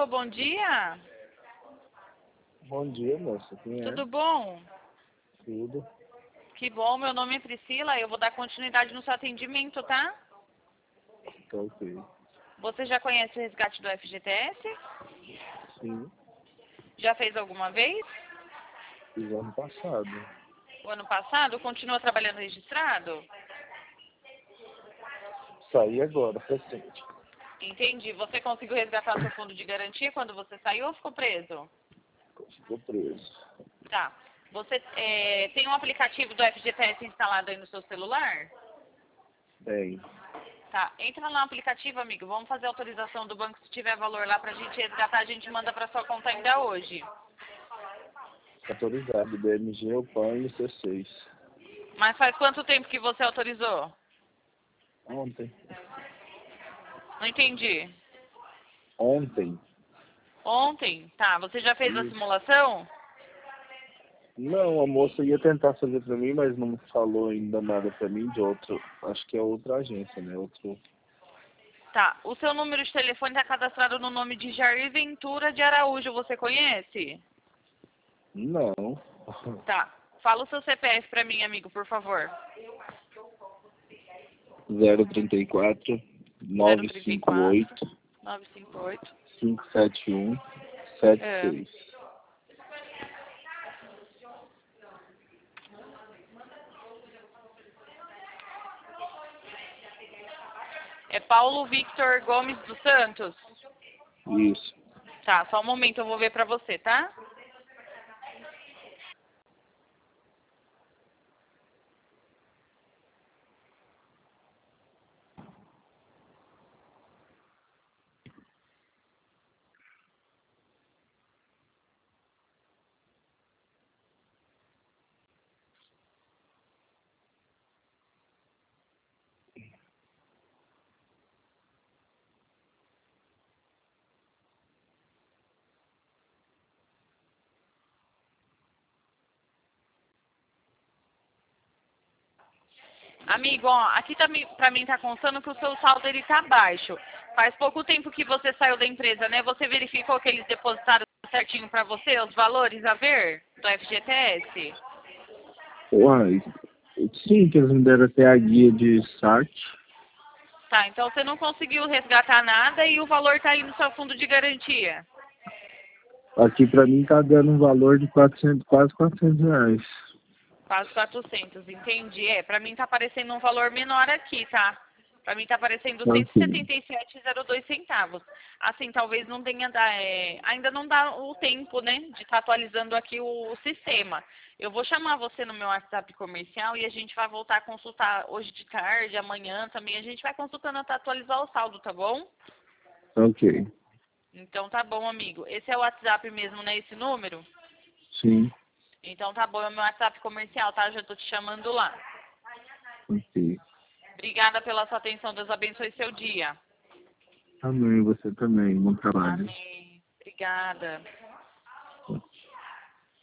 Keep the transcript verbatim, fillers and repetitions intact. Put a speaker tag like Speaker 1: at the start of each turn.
Speaker 1: Alô, bom dia.
Speaker 2: Bom dia, moça. Quem é?
Speaker 1: Tudo bom?
Speaker 2: Tudo.
Speaker 1: Que bom, meu nome é Priscila, eu vou dar continuidade no seu atendimento, tá?
Speaker 2: Tá ok.
Speaker 1: Você já conhece o resgate do F G T S?
Speaker 2: Sim,
Speaker 1: Já fez alguma vez?
Speaker 2: fiz ano passado.
Speaker 1: O ano passado? Continua trabalhando registrado?
Speaker 2: Saí agora, recente.
Speaker 1: Entendi. Você conseguiu resgatar seu fundo de garantia quando você saiu ou ficou preso?
Speaker 2: Ficou preso.
Speaker 1: Tá. Você é, tem um aplicativo do F G T S instalado aí no seu celular?
Speaker 2: Bem,
Speaker 1: Tá. Entra no aplicativo, amigo. Vamos fazer a autorização do banco. Se tiver valor lá pra gente resgatar, a gente manda pra sua conta ainda hoje.
Speaker 2: autorizado. B M G, Opan e C seis.
Speaker 1: Mas faz quanto tempo que você autorizou?
Speaker 2: Ontem.
Speaker 1: Não entendi.
Speaker 2: Ontem.
Speaker 1: Ontem? Tá. Você já fez a
Speaker 2: Isso.
Speaker 1: simulação?
Speaker 2: Não, a moça ia tentar fazer pra mim, mas não falou ainda nada pra mim de outro. Acho que é outra agência, né? Outro.
Speaker 1: Tá. O seu número de telefone está cadastrado no nome de Jair Ventura de Araújo. Você conhece?
Speaker 2: Não.
Speaker 1: Tá. Fala o seu C P F pra mim, amigo, por favor.
Speaker 2: zero trinta e quatro,
Speaker 1: zero
Speaker 2: nove
Speaker 1: trinta e
Speaker 2: cinco
Speaker 1: quatro,
Speaker 2: oito,
Speaker 1: nove cinco oito.
Speaker 2: cinco sete um, sete
Speaker 1: É.
Speaker 2: seis.
Speaker 1: É Paulo Victor Gomes dos Santos?
Speaker 2: Isso.
Speaker 1: Tá, só um momento, eu vou ver pra você, tá? Amigo, ó, aqui tá, mi- pra mim tá constando que o seu saldo ele tá baixo. Faz pouco tempo que você saiu da empresa, né? Você verificou que eles depositaram certinho pra você os valores a ver do F G T S?
Speaker 2: Uai, sim, que eles me deram até a guia de saque.
Speaker 1: Tá, então você não conseguiu resgatar nada e o valor tá aí no seu fundo de garantia.
Speaker 2: Aqui pra mim tá dando um valor de quatrocentos, quase quatrocentos reais.
Speaker 1: Quase quatrocentos, entendi. É, pra mim tá aparecendo um valor menor aqui, tá? Pra mim tá aparecendo cento e
Speaker 2: Ok.
Speaker 1: setenta e sete vírgula zero dois centavos. Assim, talvez não tenha, da- é, ainda não dá o tempo, né, de estar atualizando aqui o, o sistema. Eu vou chamar você no meu WhatsApp comercial e a gente vai voltar a consultar hoje de tarde, amanhã também. A gente vai consultando até atualizar o saldo, tá bom?
Speaker 2: Ok.
Speaker 1: Então tá bom, amigo. Esse é o WhatsApp mesmo, né, esse número?
Speaker 2: Sim.
Speaker 1: Então tá bom, é o meu WhatsApp comercial, tá? Já tô te chamando lá.
Speaker 2: Ok.
Speaker 1: Obrigada pela sua atenção. Deus abençoe seu dia.
Speaker 2: Amém, você também. Bom trabalho.
Speaker 1: Amém. Obrigada.